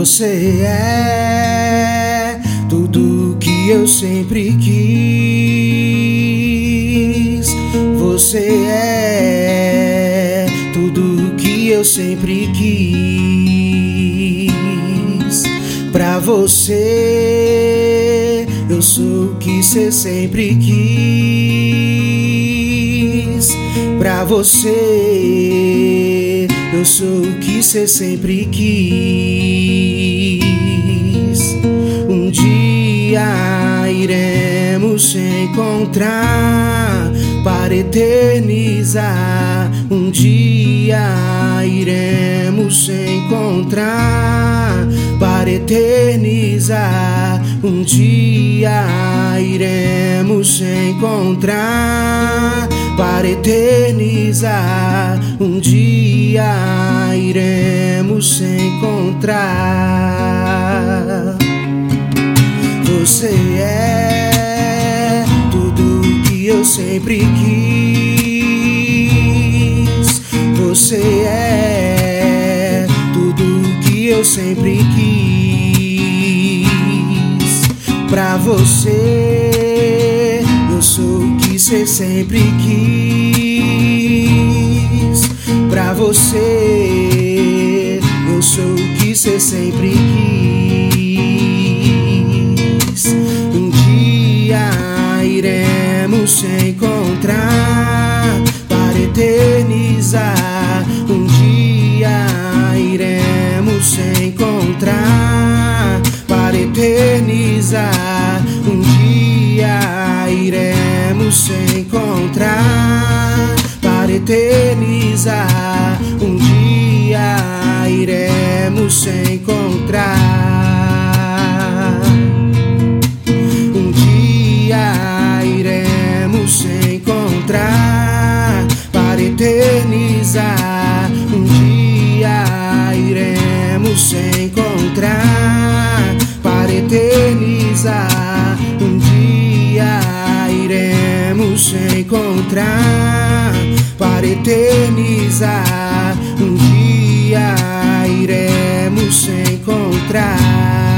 Você é tudo que eu sempre quis. Você é tudo que eu sempre quis. Pra você eu sou o que cê sempre quis. Pra você eu sou o que cê sempre quis. Um dia iremos se encontrar para eternizar. Um dia iremos se encontrar para eternizar. Um dia iremos se encontrar para eternizar. Um dia iremos se encontrar. Você é tudo que eu sempre quis. Você é tudo que eu sempre quis. Pra você eu sou o que cê sempre quis. Pra você eu sou o que cê sempre quis. Um dia iremos se encontrar para eternizar. Um dia iremos se encontrar para eternizar. Um dia iremos se encontrar para eternizar. Um dia iremos se encontrar. Um dia iremos se encontrar para eternizar. Um dia iremos se encontrar para eternizar. Um dia iremos se encontrar para eternizar. Um dia iremos se encontrar.